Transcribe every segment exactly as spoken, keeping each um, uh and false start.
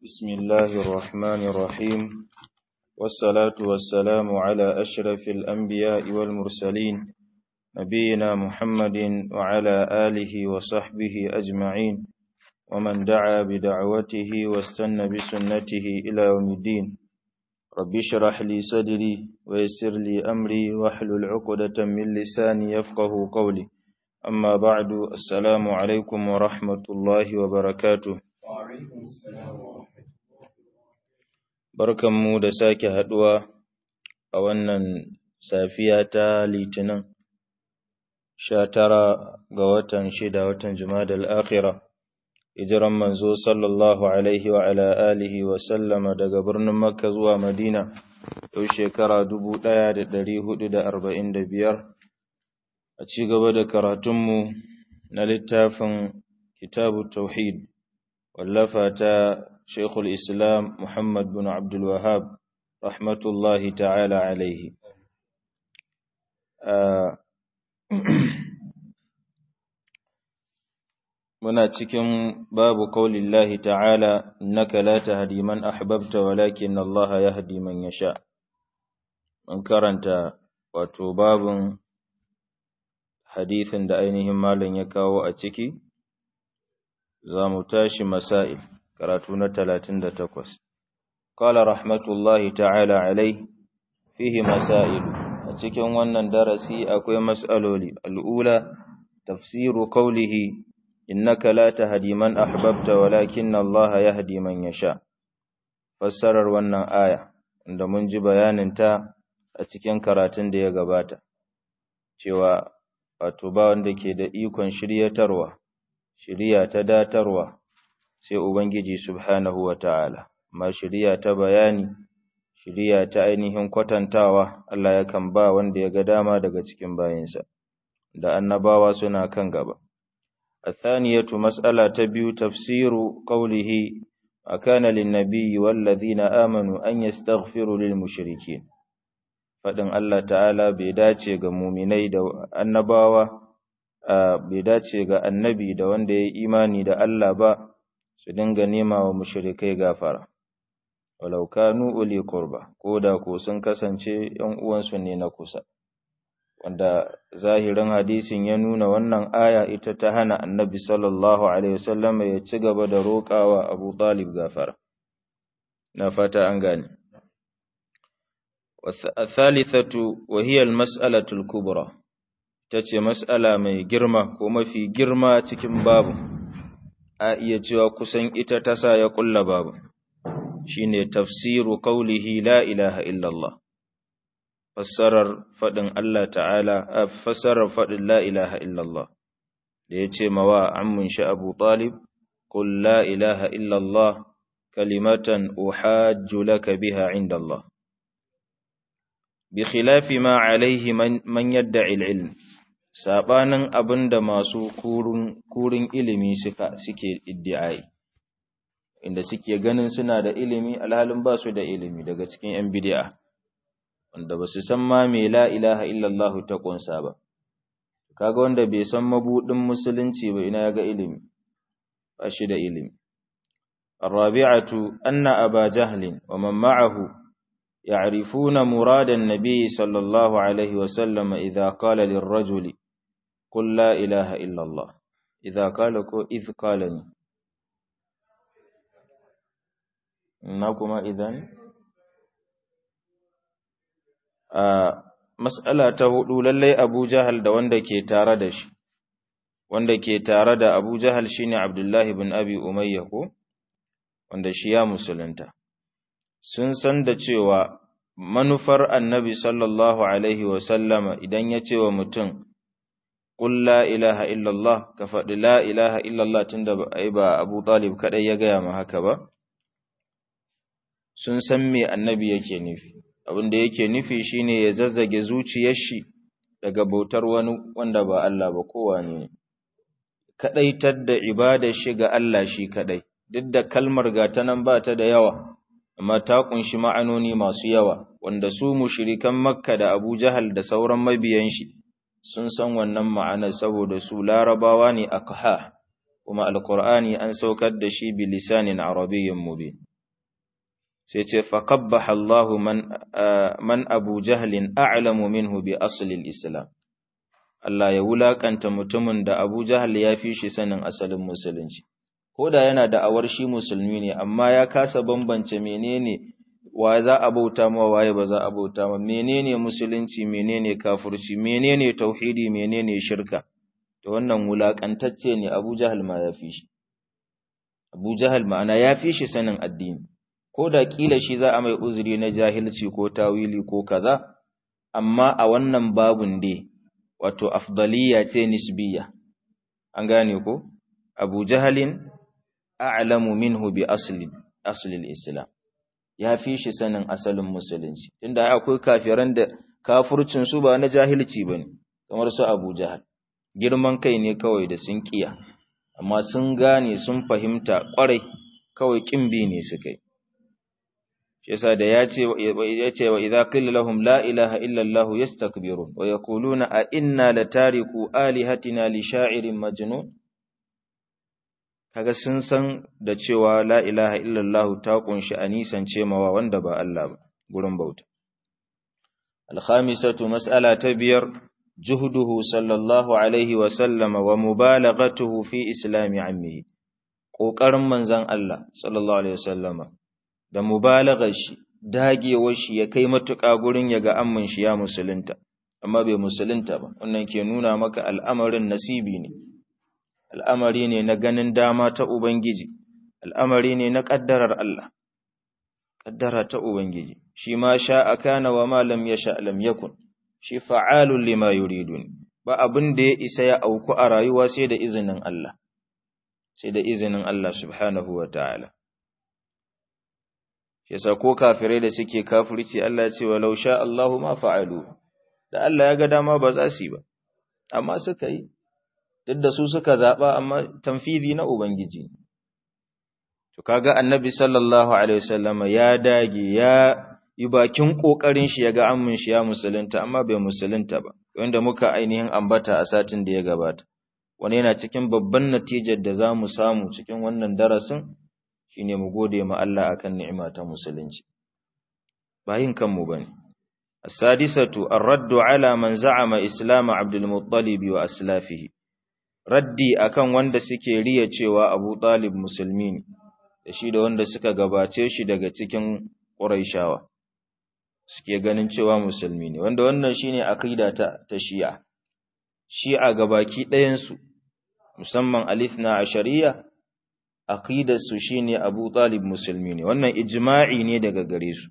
بسم الله الرحمن الرحيم والصلاة والسلام على أشرف الأنبياء والمرسلين نبينا محمد وعلى آله وصحبه أجمعين ومن دعا بدعوته واستنى بسنته إلى يوم الدين رب اشرح لي صدري ويسر لي أمري واحلل عقدة من لساني يفقه قولي أما بعد السلام عليكم ورحمة الله وبركاته. Barkanmu da sake haduwa a wannan safiya ta Litinin sha tara ga watan shida watan Jumadal Akhira hijiran manzo sallallahu alaihi wa ala alihi wa sallama daga birnin Makka zuwa Madina yau shekara dubu ɗaya da ɗari hudu da arba'in da biyar a ci gaba da karatunmu na littafin Kitabu Tauhid wallafa ta Sheikhul Islam Muhammad bin Abdul Wahhab rahmatullahi ta'ala alaihi. Muna cikin babu qaulillahi ta'ala innaka la tahdi man ahbabta walakin Allah yahdi man yasha. Mun karanta wato babun hadisin da ainihin malam ya kawo a ciki, za mu tashi masail. karatu na talatin da takwas. Qala rahmatullahi ta'ala alai fihi masail. A cikin wannan darasi akwai mas'aloli. Al'ula tafsiru qawlihi innaka la tahdi man ahbabta walakin Allah yahdi man yasha. Fassarar wannan aya inda mun ji bayanin ta a cikin karatun da ya gabata cewa wato ba wanda ke da ikon shiryatarwa shiriya ta datarwa sai Ubangiji subhanahu wa ta'ala, ma shiriya ta bayani, shiriya ta ainihin kwatantawa, Allah yakan ba wanda ya ga dama daga cikin bayinsa, da annabawa suna kan gaba. A thaniyatu mas'ala ta biyu tafsiru qawlihi a kana linnabiyyi wallazina amanu an yastaghfiru lil mushrikin. Faɗin Allah ta'ala bai dace ga muminai da annabawa, bai dace ga annabi da wanda ya yi imani da Allah ba, su dinga nema wa mushrikai gafara walau kanu uli qurba ko da ko sun kasance ƴan uwansu ne na kusa, wanda zahirin hadisin ya nuna wannan aya ita ta hana annabi sallallahu alaihi wasallam ya ci gaba da roƙawa Abu Talib gafara. Na fata an gane. Wa-thalithatu wa hiya al-mas'alatu al-kubra, tace mas'ala mai girma ko mafi girma cikin babu. A iya cewa kusan ita ta sa ya ƙulla babu, shi ne tafsiru ƙaulihi la ilaha illallah, fassarar faɗin Allah ta'ala, a fassarar faɗin la ilaha illallah, da ya ce mawa ammun shi Abu Talib, ƙul la ilaha illallah, kalimatan uhajju laka biha inda Allah. Bi khilafi ma alaihi man yadda il'ilm. Saɓanin abin da masu kurin ilimi suke iddi'ai, inda suke ganin suna da ilimi alhalin ba su da ilimi daga cikin ‘yan bidi'a, wanda ba su san ma me la ilaha illallah ta ƙunsa ba. Kaga wanda bai san mabuɗin musulunci ba ina ya ga ilimi, ba shi da ilimi. Arrabi'atu anna aba jahlin wa man ma'ahu ya'rifuna muradan nabi sallallahu alaihi wa sallam idza qala lirrajuli قل لا إله إلا الله إذا قال كو إذ قالني إنكما إذن مسألة تهدو للي أبو جهل da wanda ke tare da shi wanda ke tare da Abu Jahal shine Abdullahi bin Abi Umayya ko wanda shi ya musulunta sun san da cewa manufar Annabi sallallahu alaihi wa sallama idan ya ce wa mutum Qul la ilaha illallah ka faɗi la ilaha illallah tunda ai ba Abu Talib kaɗai ya gaya ma haka ba, sun san me annabi yake nufi, abin da yake nufi shine ya zazzage zuciyar shi daga bautar wani wanda ba Allah ba kowane, kaɗaitar da ibadar shi ga Allah shi kaɗai, duk da kalmar gata nan ba ta da yawa, amma ta ƙunshi ma'anoni masu yawa, wanda su mushrikan Makka da Abu Jahal da sauran mabiyan shi sun san wannan ma'anar saboda su larabawa ne aqha kuma alqur'ani an saukar da shi bilisanin arabiyyin mubin sai ce faqabbaha Allahu man man Abu Jahlin a'lamu minhu bi asli al-islam. Allah ya wulakanta mutumin da Abu Jahl ya fi shi sanin asalin musulunci. Koda yana da awar shi musulmi ne amma ya kasa bambance menene wa za a bauta ma waye ba za a bauta ma, menene musulunci menene kafirci, menene tauhidi menene shirka. To wannan wulakantacce ne, Abu Jahl ma ya fi shi. Abu Jahl ma'ana ya fi shi sanin addini. Ko da kila shi za a mai uzuri na jahilci ko tawili ko kaza, amma a wannan babun dai wato afdaliya ce nisbiya. An gane ko? Abu Jahlin a'lamu minhu bi asli asli al-islam. Ya fi shi sanin asalin musulunci. Tunda akwai kafiran da kafircin su ba na jahilci bane, kamar su Abu Jahl. Girman kai ne kawai da sun kiya, amma sun gane sun fahimta kwarai, kawai kimbi ne suka yi. Shi yasa da ya ce ya ce wa idza qila lahum la ilaha illa Allah yastakbirun wa yaquluna a inna latariku alihatina li sha'irin majnun. Kaga sun san da cewa la ilaha illa Allah ta kunshi anisan cemawa wanda ba Allah ba gurin bauta. Al-khamisatu mas'ala ta biyar juhduhu sallallahu alaihi wa sallama wa mubalaghatuhu fi islami ammihi. Kokarin manzon Allah sallallahu alaihi wa sallama da mubalaghar shi, dagewar shi ya kai matuƙa gurin ya ga amman shi ya musulunta, amma bai musulunta ba. Wannan ke nuna maka al'amarin nasibi ne, al'amari ne na ganin dama ta Ubangiji, al'amari ne na ƙaddarar Allah, ƙaddara ta Ubangiji. Shi ma sha a kana wa ma lam ya sha lam yakun, shi fa'alun lima yuridun, ba abin da ya isa ya auku a rayuwa sai da izinin Allah, sai da izinin Allah subhanahu wa ta'ala. Yasa ko kafirai da suke kafirci Allah ya ce walau sha Allahu ma fa'alu, da Allah ya ga dama ba za su yi ba, amma suka yi, duk da su suka zaɓa amma tanfizi na Ubangiji. To kaga annabi sallallahu alaihi wasallama ya dage ya yi bakin ƙoƙarin shi ya ga ammin shi ya musulunta, amma bai musulunta ba, wanda muka ainihin ambata a satin da ya gabata. Wani yana cikin babban natijar da za mu samu cikin wannan darasin, shine mu gode ma Allah akan ni'ima ta musulunci, bayin kanmu bane. As-sadisatu ar-raddu ala man za'ama islam Abdul Muttalib wa aslafihi. Raddi akan wanda suke riya cewa Abu Talib musulmi ne, da shi da wanda suka gabace shi daga cikin Quraishawa suke ganin cewa musulmi ne, wanda wannan shine aqida ta ta Shi'a. Shi'a gabaki ɗayan su musamman al-ithna ashariya aqidarsu shine Abu Talib musulmi ne. Wannan ijma'i ne daga gare su,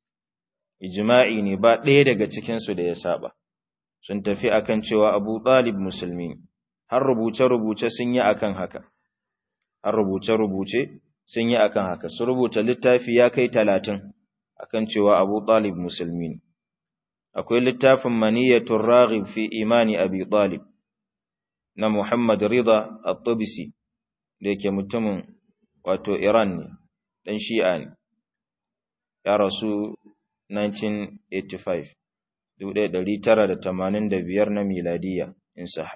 ijma'i ne, ba ɗaya daga cikin su da ya saba. Sun tafi akan cewa Abu Talib musulmi ne, har rubuce-rubuce sun yi akan haka, har rubuce-rubuce sun yi akan haka. Su rubuta littafi ya kai talatin akan cewa Abu Talib musulmi ne. Akwai littafin Maniyatul Raghib fi imani Abi Talib na Muhammad Rida At-Tubisi, da yake mutumin wato Iran ne, ɗan Shi'a ne, ya rasu nineteen eighty-five, dubu ɗaya da ɗari tara da tamanin da biyar na miladiya in saha.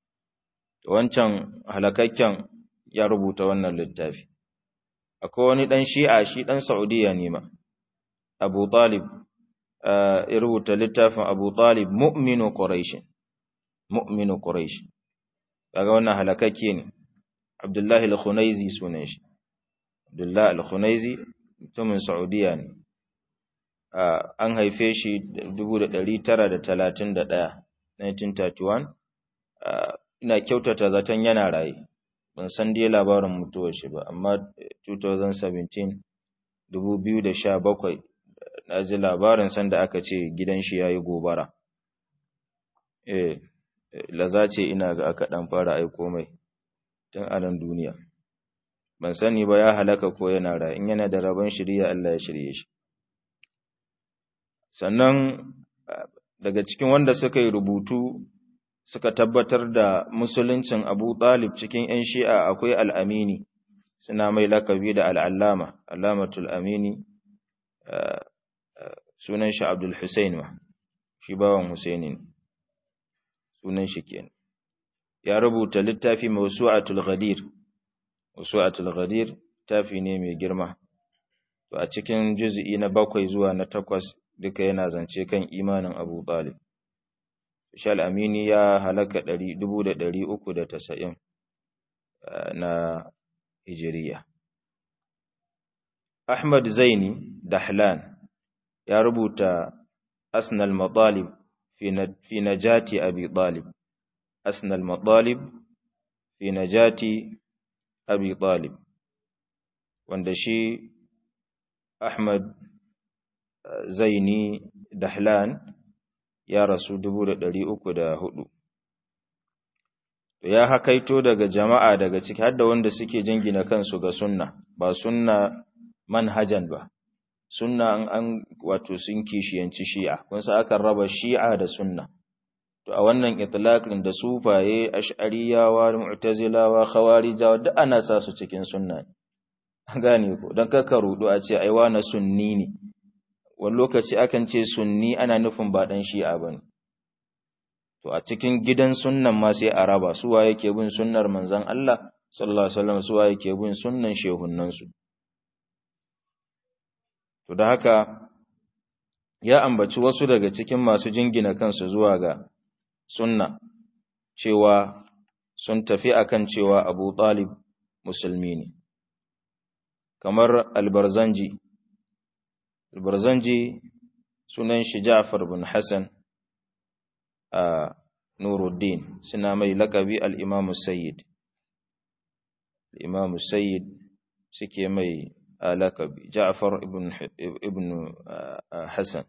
Wancan halakakken ya rubuta wannan littafi. Akwai wani ɗan Shi'a, shi ɗan Saudiya ne ma, Abu Talib, ya rubuta littafin Abu Talib mu'minu Quraish, mu'minu Quraish. Kaga wannan halakakke ne. Abdullahi al-Khunaizi sunan shi. Abdullahi al-Khunaizi mutumin Saudiya ne. An haife shi dubu da ɗari tara da talatin da ɗaya, nineteen thirty-one. Ina kyautata zaton yana raye. Ban san dai labarin mutuwar shi ba, amma twenty seventeen, dubu biyu da sha bakwai, na ji labarin sanda aka ce gidan shi yayi gobara. Eh, laza ce ina ga aka dan fara aiko mai tun a nan duniya. Ban sani ba ya halaka ko yana raye, in yana da rabon shiriya Allah ya shirye shi. Sannan daga cikin wanda suka yi rubutu suka tabbatar da musuluncin Abu Talib cikin ‘yan Shi'a akwai Al-Amini, suna mai lakabi da Al-Allama, Allamatul Amini, sunan shi Abdul Hussein ma, shi bawan Husaini ne, sunan shi kenan. Ya rubuta littafi Mawsu'atul Ghadir, Mawsu'atul Ghadir littafi ne mai girma. to a cikin juz'i na bakwai zuwa na takwas duka yana zance kan imanin Abu Talib. Shal Amini ya halaka dubu da ɗari uku da tasa'in na Hijiriya. Ahmad Zaini Dahlan ya rubuta Asnal Matalib fi najati Abi Talib. Asnal Matalib fi najati Abi Talib, wanda shi Ahmad Zaini Dahlan ya rasu dubu da ɗari uku da hudu. Ya hakaito daga jama'a daga ciki har da wanda suke jingina kansu ga sunna, ba sunna manhajan ba, sunna an, an wato sun kishiyanci shi'a, kun sa akan raba shi'a da sunna. To a wannan itlaqin da sufaye, ash'ariyawa, mu'tazilawa, khawarijawa duk ana sa su cikin sunna. Gane ko, dan kaka rudu a ce ai wani sunni ne. Wani lokaci akan ce sunni ana nufin ba dan shi'a bane. To a cikin gidan sunnan ma sai a raba su waye ke bin sunnar manzon Allah sallallahu alaihi wasallam, su waye ke bin sunnan shehunnan su. To da haka ya ambaci wasu daga cikin masu jingina kansu zuwa ga sunna cewa sun tafi akan cewa Abu Talib musulmi ne, kamar Al-Barzanji. Al-Barzanji sunan shi Ja'far bin Hassan a Nuruddin, suna mai lakabi al-Imam Sayyid. Al-Imam Sayyid suke mai lakabi Ja'far ibn ibn Hassan,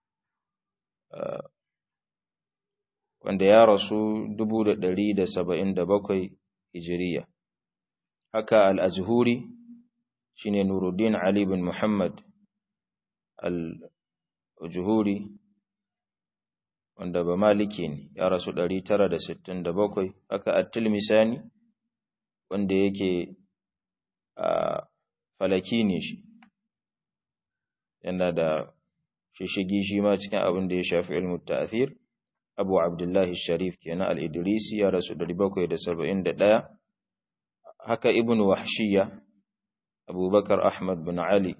wanda ya rasu dubu da ɗari da saba'in da bakwai Hijiriya. Haka al-Ajhuri shine Nuruddin Ali bin Muhammad al-Ajhuri, wanda ba maliki ne, ya rasu ɗari tara da sittin da bakwai. Haka at-Tilmisani, wanda yake a falaki ne shi, yana da shishigi shi ma cikin abin da ya shafi ilmu ta'athir. Abu Abdullahi Sharif kenan al-Idrisi, ya rasu ɗari bakwai da saba'in da ɗaya. Haka Ibn Wahshiya, Abubakar Ahmad bin Ali,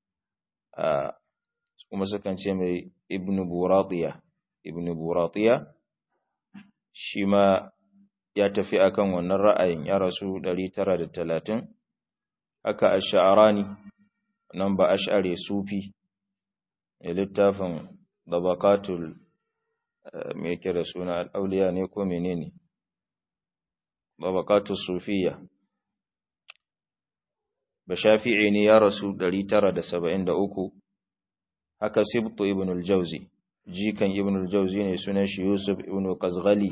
kuma sukan ce mai Ibn Buratiya. Ibn Buratiya shi ma ya tafi akan wannan ra'ayin, ya rasu ɗari tara da talatin. Haka Ash-Sha'rani, nan ba ash'ari sufi, ya littafin Tabaqatul me yake da suna al-awliya ne ko menene, Tabaqatus Sufiyya, ba Shafi'i ne, ya rasu ɗari tara da saba'in da uku. Haka Sibtu ibn al-Jawzi, jikan ibn al-Jawzi ne, sunan shi Yusuf ibn Qazghali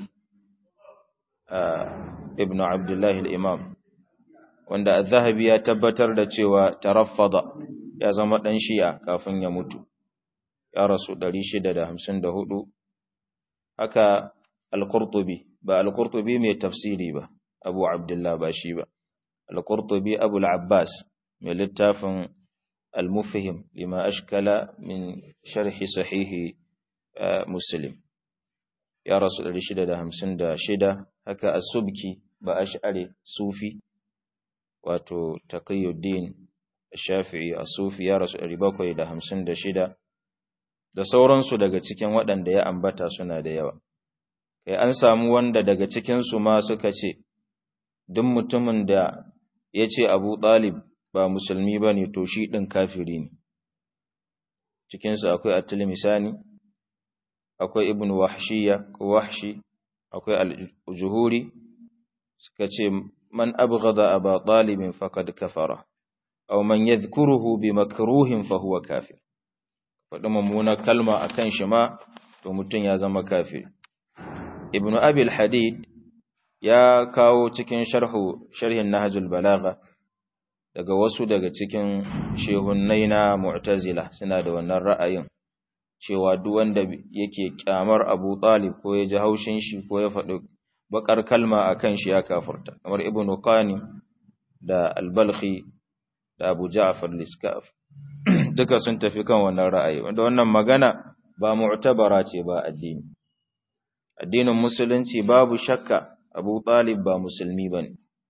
ibn Abdullah al-Imam, wanda az-Zahabi ya tabbatar da cewa taraffada, ya zama dan Shi'a kafin ya mutu, ya rasu ɗari shida da hamsin da hudu. Haka al-Qurtubi, ba al-Qurtubi mai tafsiri ba, Abu Abdullah ba shi ba, al-Qurtubi Abu al-Abbas mai littafin al-Mufhim lima ashkala min sharhi sahihi Muslim, ya rasu ɗari shida da hamsin da shida. Haka as-Subki, ba ash'ari sufi, wato Taqiyuddin Shafi'i as-Sufi, ya rasu ɗari bakwai da hamsin da shida. Da sauransu daga cikin waɗanda ya ambata suna da yawa. Kai an samu wanda daga cikinsu ma suka ce, duk mutumin da ya ce Abu Talib ba musulmi ba ne, to shi ɗin kafiri ne. Cikinsu akwai At-Tilmisani, akwai Ibn Wahshiya ko Wahshi, akwai Al-Juhuri, suka ce, man abghada Aba Talibin faqad kafara, aw man yadhkuruhu bi makruhin fa huwa kafir. Faɗi mummuna kalma a kan shi ma, to mutum ya zama kafir. Ibn Abil Hadid ya kawo cikin sharhu sharhin Nahjul Balagha daga wasu daga cikin shehunnai na Mu'tazila suna da wannan ra'ayin, cewa duk wanda yake kyamar Abu Talib ko ya ji haushin shi ko ya faɗi bakar kalma a kan shi ya kafirta, kamar Ibn Qanim da Al-Balkhi da Abu Ja'far al-Iskaf. Duka sun tafi kan wannan ra'ayi, wanda wannan magana ba mu'tabara ce ba addini. Addinin musulunci babu shakka Abu Talib ba musulmi bane,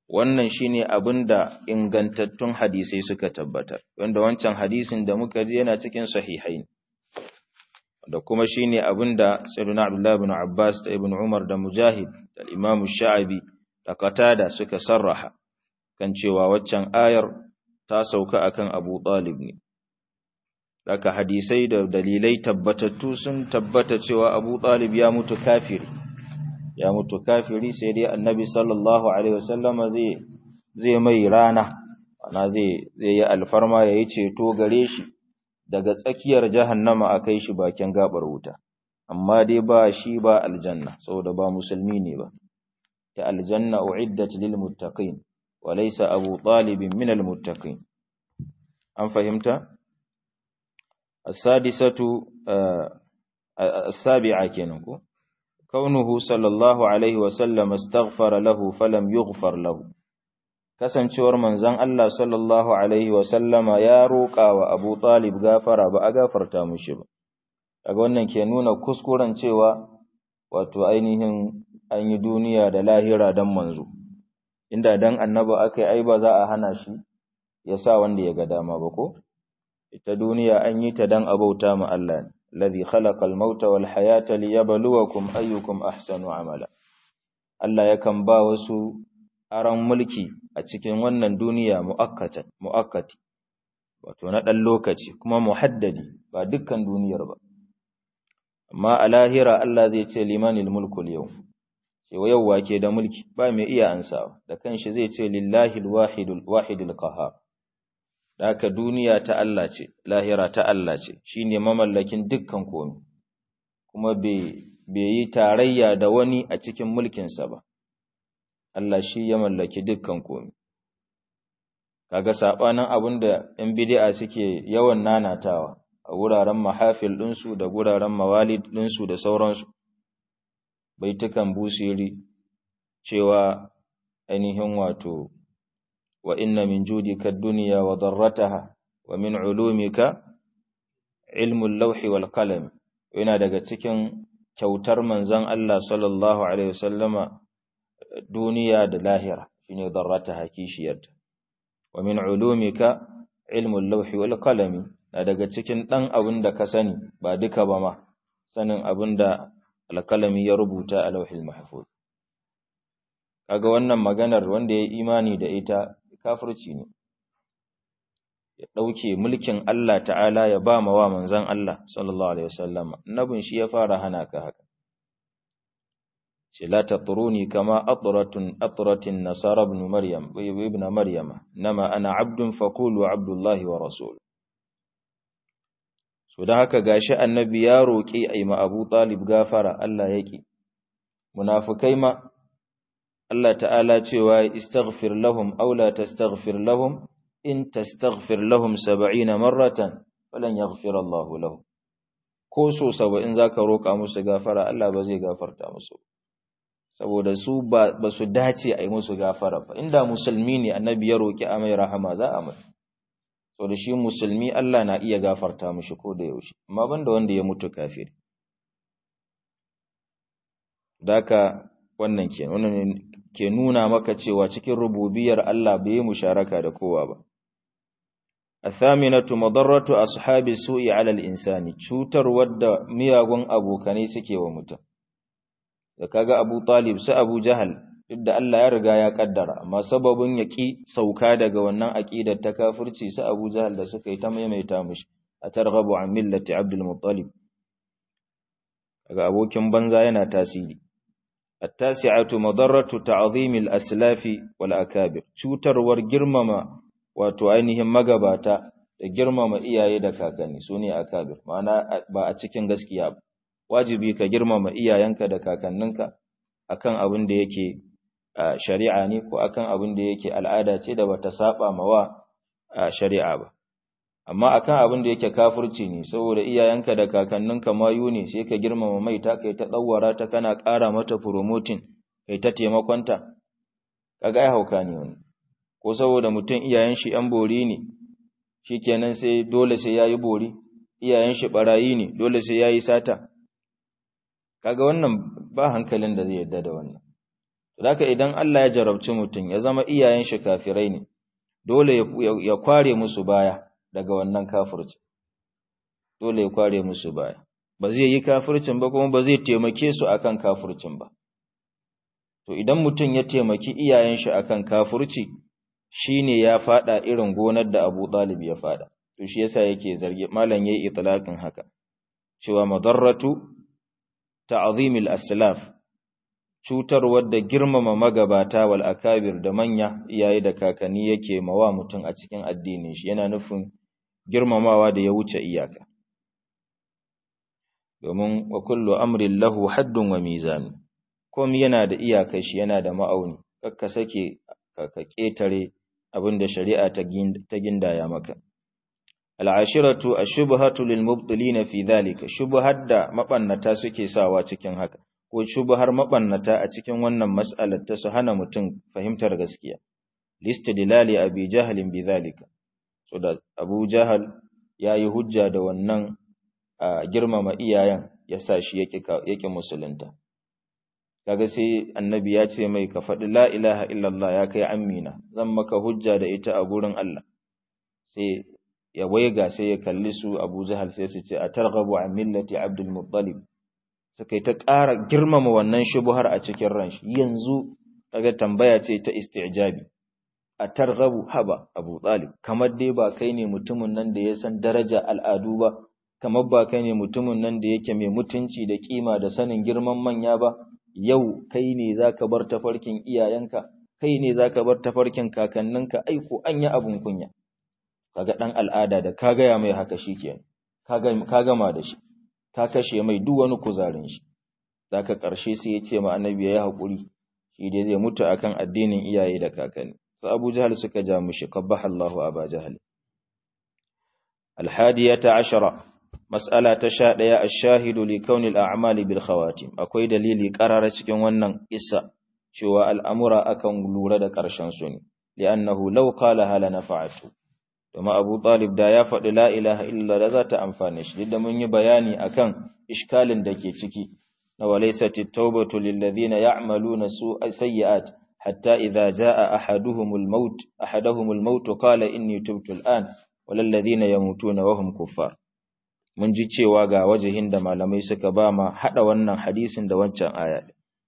wannan shine abinda ingantattun hadisai suka tabbatar, wanda wancan hadisin da muka ji yana cikin sahihain, da kuma shine abinda Sayyidina Abdullah ibn Abbas da Ibn Umar da Mujahid da Imam Sha'abi da Qatada suka sarraha kan cewa waccan ayar ta sauka akan Abu Talib ne. Daga hadisai da dalilai tabbatattu sun tabbata cewa Abu Talib ya mutu kafiri. Ya mutu kafiri sai dai Annabi sallallahu alaihi wasallama zai zai mai rana, ana zai zai yi alfarma yayi ceto gare shi daga tsakiyar jahannama akai shi bakin gabar wuta. Amma dai ba shi ba aljanna saboda ba musulmi ne ba. Ta aljanna uiddat lil muttaqin wa laysa Abu Talib min al muttaqin. An fahimta? السادسة السابعة كنكو كونه صلى الله عليه وسلم استغفر له فلم يغفر له kasancewar manzon Allah sallallahu alaihi wasallama ya roƙa wa Abu Talib gafara ba a gafarta mushi ba. Daga wannan ke nuna kuskuren cewa wato ainihin an yi duniya da lahira dan manzo, inda dan annabi akai ai ba za a hana shi ya sa wanda ya ga dama ba ko? Ita duniya an yi ta dan abauta ma Allah ne, alladhi khalaqal mauta wal hayata liyabluwakum ayyukum ahsanu amala. Allah yakan ba wasu aran mulki a cikin wannan duniya muakkatan muakkati, wato na dan lokaci kuma muhaddadi, ba dukkan duniyar ba. Amma a lahira Allah zai ce limanil mulkul yawm, cewa yau wake da mulki, ba mai iya ansawa, da kanshi zai ce lillahi alwahidul wahidul qahhar. Daka duniya ta Allah ce, lahira ta Allah ce, shi ne mamallakin dukkan komi, kuma bai yi tarayya da wani a cikin mulkinsa ba, Allah shi ya mallaki dukkan komi. Kaga saɓanin abin da ‘yan bidi'a suke yawan nanatawa a wuraren mahafil ɗinsu da wuraren mawalid ɗinsu da sauransu, baitukan busiri cewa ainihin wato, wa inna min judika ad-dunya wa darrataha wa min ulumika ilmul lawhi wal qalam. Yana daga cikin kyautar manzon Allah sallallahu alaihi wasallama duniya da lahira, shine darrataha kishiyarta. Wa min ulumika ilmul lawhi wal qalam, na daga cikin dan abin da ka sani ba duka ba ma, sanin abin da alkalami ya rubuta a lauhil mahfuz. Kaga wannan maganar wanda ya imani da ita kafirci ne, ya ɗauke mulkin Allah ta'ala ya ba ma wa manzan Allah sallallahu Alaihi wasallama, annabin shi ya fara hana ka haka. Ce la tatruni kama atratun atratin nasara ibn Maryam ibn Maryama, nama ana abdun faqulu abdullahi wa rasul. So da haka gashi annabi ya roƙi ai ma Abu Talib gafara, Allah yake. Munafikai ma Allah ta'ala cewa istaghfir lahum aw la tastaghfir lahum in tastaghfir lahum sab'ina marratan falan yaghfir Allahu lahum. Ko so saba'in zaka roka musu gafara, Allah ba zai gafarta musu, saboda su ba su dace a yi musu gafara ba. Inda musulmi ne annabi ya roki a mai rahama za a mai, saboda shi musulmi Allah na iya gafarta mishi ko da yaushe, amma banda wanda ya mutu kafiri. Daka wannan ke wannan ke nuna maka cewa cikin rububiyar Allah bai yi musharaka da kowa ba. Athaminatu madarratu ashabi su'i 'ala al-insani, cutar wadda miyagun abokanai suke wa mutum. Da kaga Abu Talib sai Abu Jahal, duk da Allah ya riga ya kaddara, amma sababin yaki sauka daga wannan aqidar ta kafirci sai Abu Jahal da suka yi ta maimaita mishi, atarghabu an millati Abdul Muttalib. Kaga abokin banza yana tasiri. التاسعة مضرة تعظيم الأسلاف والأكابر، cutarwar girmama wato ainihin magabata da girmama iyaye da kakanni sune akabir, ma'ana ba a cikin gaskiya ba. Wajibi ka girmama iyayenka da kakanninka akan abin da yake shari'a ne ko akan abin da yake al'ada ce da bata saba mawa shari'a ba. Amma akan abin da yake kafirci ne, saboda iyayenka da kakanninka mayu ne, sai ka girmama maita kai ta dawwara ta kana ƙara mata promoting kai ta taimakonta, kaga ai hauka ne wannan. Ko saboda mutum iyayen shi ‘yan bori ne, shikenan sai dole sai yayi bori, iyayen shi barayi ne, dole sai yayi sata. Kaga wannan ba hankalin da zai yarda da wannan. Zaka idan Allah ya jarabci mutum ya zama iyayen shi kafirai ne, dole ya kware musu baya daga wannan kafirci. Dole ya kware musu baya. Ba zai yi kafircin ba kuma ba zai taimake su akan kafircin ba. To idan mutum ya taimaki iyayen shi akan kafirci, shine ya fada irin gonar da Abu Talib ya fada. To shi yasa yake zargi malam yayi itlaqin haka. Cewa madarratu ta'zimil aslaf, cutarwar da girmama magabata wal akabir da manya iyaye da kakanni yake mawa mutum a cikin addinin shi, yana nufin girmamawa da ya wuce iyaka. Domin wa kullu amrin lahu haddun wa mizan, komai yana da iyakar shi, yana da ma'auni, kakka sake ka ketare abinda shari'a ta gindaya maka. Al'ashiratu ash-shubhatu lil mubtilin fi dhalika, shubhar da mabannata suke sawa cikin haka, ko shubhar mabannata a cikin wannan mas'alar ta su hana mutum fahimtar gaskiya. Listidlali Abi Jahl bi dhalika, so da Abu Jahl yayi hujja da wannan girmama iyayen yasa shi yake yake musulunta. Kaga sai annabi ya ce mai ka faɗi la ilaha illallah ya kai amina, zan maka hujja da ita a gurin Allah. Sai ya waiga sai ya kalli su Abu Jahal sai su ce a targhabu an millati Abdul Muttalib. Suka ta ƙara girmama wannan shubuhar a cikin ran shi. Yanzu kaga tambaya ce ta isti'jabi. A targhabu haba Abu Talib, kamar dai ba kai ne mutumin nan da ya san daraja al'adu ba, kamar ba kai ne mutumin nan da yake mai mutunci da kima da sanin girman manya ba, yau kai ne zaka bar tafarkin iyayenka, kai ne zaka bar tafarkin kakanninka, aiko an yi abun kunya. Kaga dan al'ada da ka gaya mai haka shikenan, ka gama da shi, ka kashe mai duk wani kuzarin shi. Zaka karshe sai ya ce ma annabi yayi hakuri, shi dai zai mutu akan addinin iyaye da kakanni. Sai Abu Jahal suka ja mushi, qabbaha Allahu Aba Jahal. Al-hadiyata ashara, mas'ala ta sha ɗaya, ash-shahidu li kaunil a'mali bil khawatim. Akwai dalili qarara cikin wannan kissa cewa al'amura akan lura da ƙarshen su ne, li'annahu law qalaha la nafa'atu. Kuma Abu Talib da ya faɗi la ilaha illa da za ta amfane shi, duk da mun yi bayani akan iskalin da ke ciki na walaysati at-taubatu lil ladina ya'maluna su'a sayyi'at hatta idza jaa ahaduhumul maut ahaduhumul maut qala inni tubtu al-an walal ladina yamutuna wa hum kuffar. Mun ji cewa ga wajihin da malamai suka ba ma hada wannan hadisin da wancan aya.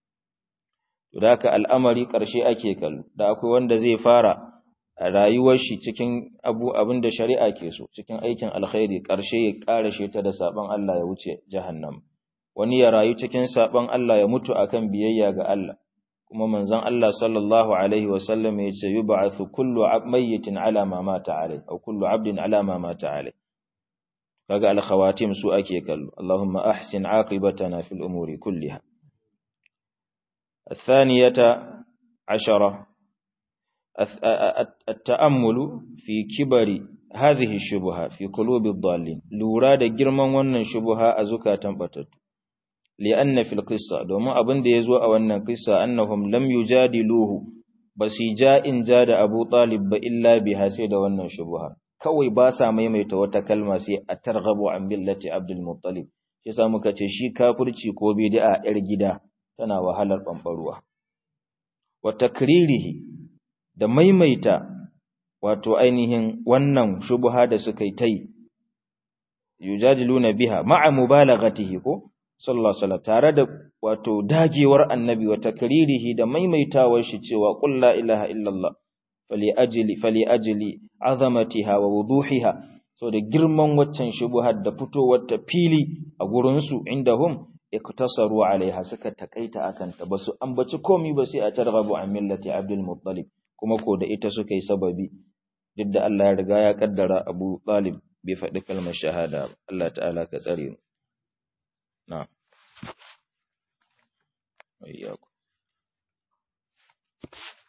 To da haka al'amari ƙarshe ake kallo, da akwai wanda zai fara a rayuwar shi cikin abu abin da shari'a ke so, cikin aikin alkhairi, ƙarshe ya ƙarashe ta da saban Allah ya wuce jahannam. Wani ya rayu cikin saban Allah ya mutu akan biyayya ga Allah. Kuma manzon Allah sallallahu alaihi wa sallam ya ce yub'athu kullu mayyitin ala ma mata alai, aw kullu 'abdin ala ma mata alai. Kaga al-khawatim su ake kallo. Allahumma ahsin 'aqibatana fil umuri kulliha. الثانية عشرة التأمل في كبر هذه الشبهة في قلوب الضالين. لورا da girman wannan shubha a zukatan batattu. لأن في القصة domin abin da yazo a wannan qissa annahum lam yujadiluhu, basi ja'in jada Abu Talib ba illa biha, sai da wannan shubha. Kawai ba sa maimaita wata kalma sai at-targhabu an billati Abdul Muttalib. Yasa muka ce shi kafirci ko bid'a yar gida tana wahalar bambaruwa. Wa takririhi, da maimaita wato ainihin wannan shubha da suka yi tai, yujadiluna biha ma'a mubalaghatihi ko sallallahu alaihi wasallam, tare da wato dagewar annabi, wa takririhi, da maimaitawar shi cewa qul la ilaha illallah fali ajli fali ajli azamatiha wa wuduhiha, so da girman waccan shubhar da fitowar ta fili a gurin su, indahum iktasaru alaiha, suka takaita akan ta, basu ambaci komai ba sai a targhabu an millati Abdul Muttalib, kuma ko da ita suka yi sababi, duk da Allah ya riga ya kaddara Abu Talib bai faɗi kalmar shahada. Allah ta'ala ka tsare mu. na'am ayyaku